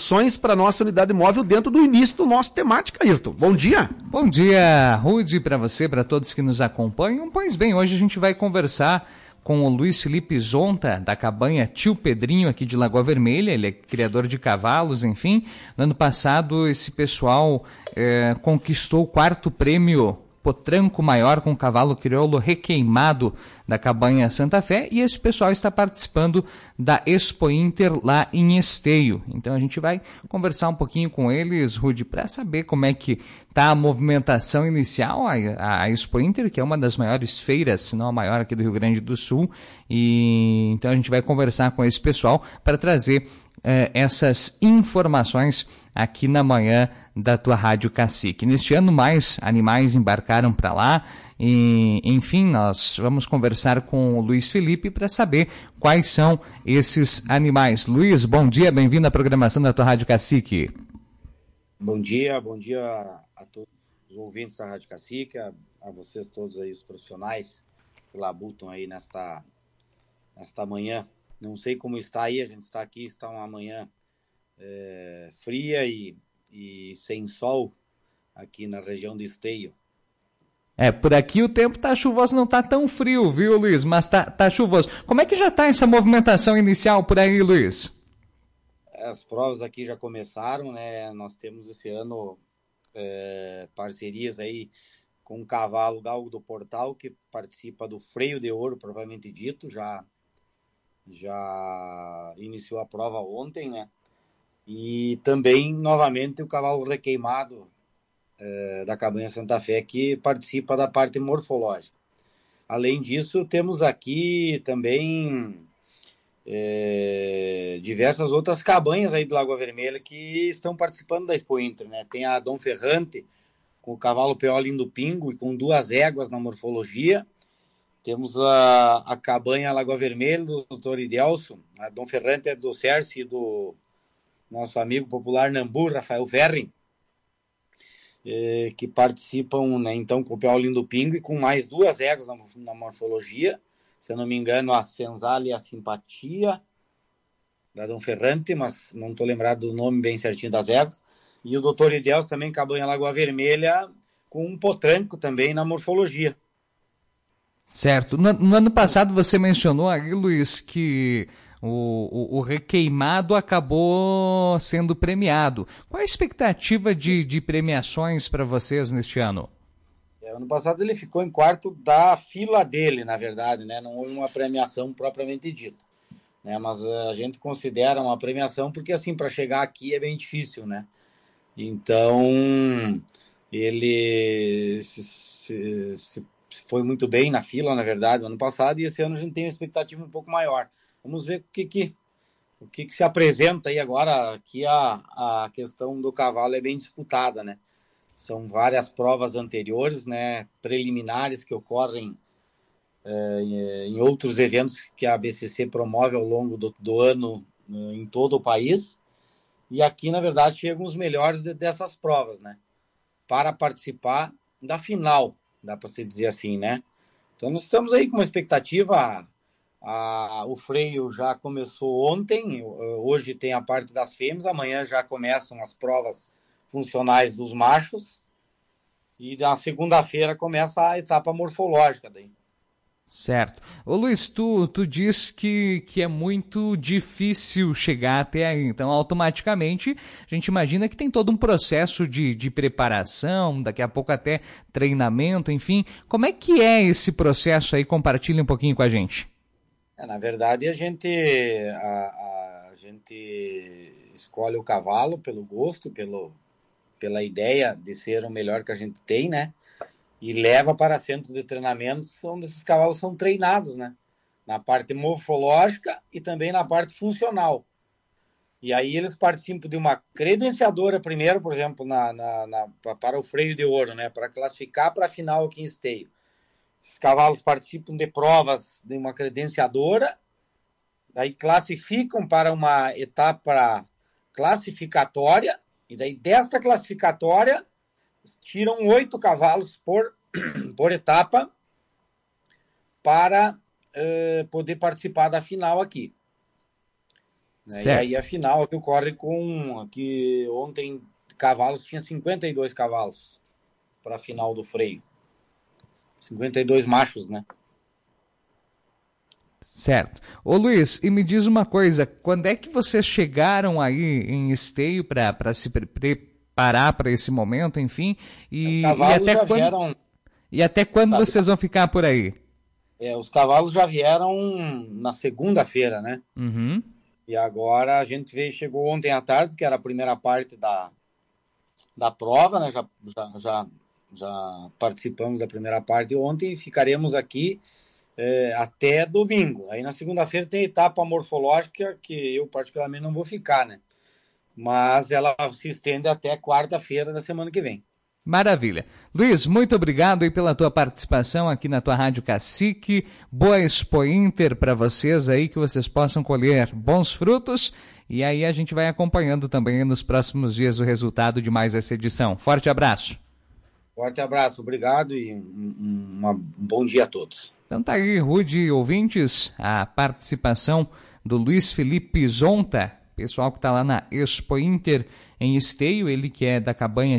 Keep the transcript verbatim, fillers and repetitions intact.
informações para a nossa unidade móvel dentro do início do nosso temática, Ayrton. Bom dia. Bom dia, Rude, para você, para todos que nos acompanham. Pois bem, hoje a gente vai conversar com o Luiz Felipe Zonta, da cabanha Tio Pedrinho, aqui de Lagoa Vermelha. Ele é criador de cavalos, enfim. No ano passado, esse pessoal eh, conquistou o quarto prêmio Potranco Maior com o cavalo crioulo requeimado da cabanha Santa Fé, e esse pessoal está participando da Expo Inter lá em Esteio. Então a gente vai conversar um pouquinho com eles, Rude, para saber como é que está a movimentação inicial, a, a Expo Inter, que é uma das maiores feiras, se não a maior aqui do Rio Grande do Sul, e então a gente vai conversar com esse pessoal para trazer eh, essas informações aqui na manhã da tua Rádio Cacique. Neste ano, mais animais embarcaram para lá e, enfim, nós vamos conversar com o Luiz Felipe para saber quais são esses animais. Luiz, bom dia, bem-vindo à programação da tua Rádio Cacique. Bom dia, bom dia a todos os ouvintes da Rádio Cacique, a, a vocês todos aí, os profissionais que labutam aí nesta, nesta manhã. Não sei como está aí, a gente está aqui, está uma manhã é, fria e e sem sol aqui na região de Esteio. É, por aqui o tempo tá chuvoso, não tá tão frio, viu, Luiz? Mas tá, tá chuvoso. Como é que já tá essa movimentação inicial por aí, Luiz? As provas aqui já começaram, né? Nós temos esse ano é, parcerias aí com o cavalo Galgo do Portal, que participa do Freio de Ouro, propriamente dito, já, já iniciou a prova ontem, né? E também, novamente, o cavalo requeimado é, da cabanha Santa Fé, que participa da parte morfológica. Além disso, temos aqui também é, diversas outras cabanhas aí de Lagoa Vermelha que estão participando da Expo Inter, né? Tem a Dom Ferrante, com o cavalo Peolim do Pingo e com duas éguas na morfologia. Temos a, a cabanha Lagoa Vermelha, do doutor Idelson. A Dom Ferrante é do Cerce e do nosso amigo popular Nambu, Rafael Ferri, eh, que participam, né, então, com o Peolim do Pingo e com mais duas éguas na, na morfologia, se eu não me engano, a Senzala e a Simpatia, da Dom Ferrante, mas não estou lembrado do nome bem certinho das éguas, e o doutor Ideus também, cabanha Lagoa Vermelha, com um potranco também na morfologia. Certo. No, no ano passado você mencionou aí, Luiz, que O, o, o requeimado acabou sendo premiado. Qual a expectativa de, de premiações para vocês neste ano? É, ano passado ele ficou em quarto da fila dele, na verdade, né? Não houve uma premiação propriamente dita, né? Mas a gente considera uma premiação porque, assim, para chegar aqui é bem difícil, né? Então, ele se, se, se foi muito bem na fila, na verdade, no ano passado, e esse ano a gente tem uma expectativa um pouco maior. Vamos ver o que, que, o que, que se apresenta aí agora. Aqui a, a questão do cavalo é bem disputada, né? São várias provas anteriores, né, preliminares que ocorrem é, em outros eventos que a B C C promove ao longo do, do ano em todo o país. E aqui, na verdade, chegam os melhores de, dessas provas, né? Para participar da final, dá para se dizer assim, né? Então nós estamos aí com uma expectativa. A, o freio já começou ontem, hoje tem a parte das fêmeas, amanhã já começam as provas funcionais dos machos e na segunda-feira começa a etapa morfológica daí. Certo. Ô Luiz, tu, tu diz que, que é muito difícil chegar até aí, então automaticamente a gente imagina que tem todo um processo de, de preparação, daqui a pouco até treinamento, enfim. Como é que é esse processo aí? Compartilha um pouquinho com a gente. É, na verdade, a gente, a, a gente escolhe o cavalo pelo gosto, pelo, pela ideia de ser o melhor que a gente tem, né? E leva para centro de treinamentos onde esses cavalos são treinados, né? Na parte morfológica e também na parte funcional. E aí eles participam de uma credenciadora primeiro, por exemplo, na, na, na, para o freio de ouro, né? Para classificar para a final aqui em Esteio. Esses cavalos participam de provas de uma credenciadora, daí classificam para uma etapa classificatória, e daí desta classificatória tiram oito cavalos por, por etapa para uh, poder participar da final aqui. Né? E aí a final que ocorre com... Aqui ontem cavalos tinha cinquenta e dois cavalos para a final do freio. cinquenta e dois machos, né? Certo. Ô Luiz, e me diz uma coisa, quando é que vocês chegaram aí em Esteio para se pre preparar para esse momento, enfim? E, e até quando, vieram... e até quando tá, vocês vão ficar por aí? É, os cavalos já vieram na segunda-feira, né? Uhum. E agora a gente veio, chegou ontem à tarde, que era a primeira parte da, da prova, né? Já, já, já, já participamos da primeira parte ontem e ficaremos aqui é, até domingo. Aí na segunda-feira tem a etapa morfológica, que eu particularmente não vou ficar, né? Mas ela se estende até quarta-feira da semana que vem. Maravilha. Luiz, muito obrigado aí pela tua participação aqui na tua Rádio Cacique. Boa Expo Inter para vocês aí, que vocês possam colher bons frutos. E aí a gente vai acompanhando também nos próximos dias o resultado de mais essa edição. Forte abraço. Forte abraço, obrigado e um, um, um bom dia a todos. Então tá aí, Rude, ouvintes, a participação do Luiz Felipe Zonta, pessoal que está lá na Expo Inter em Esteio, ele que é da Cabanha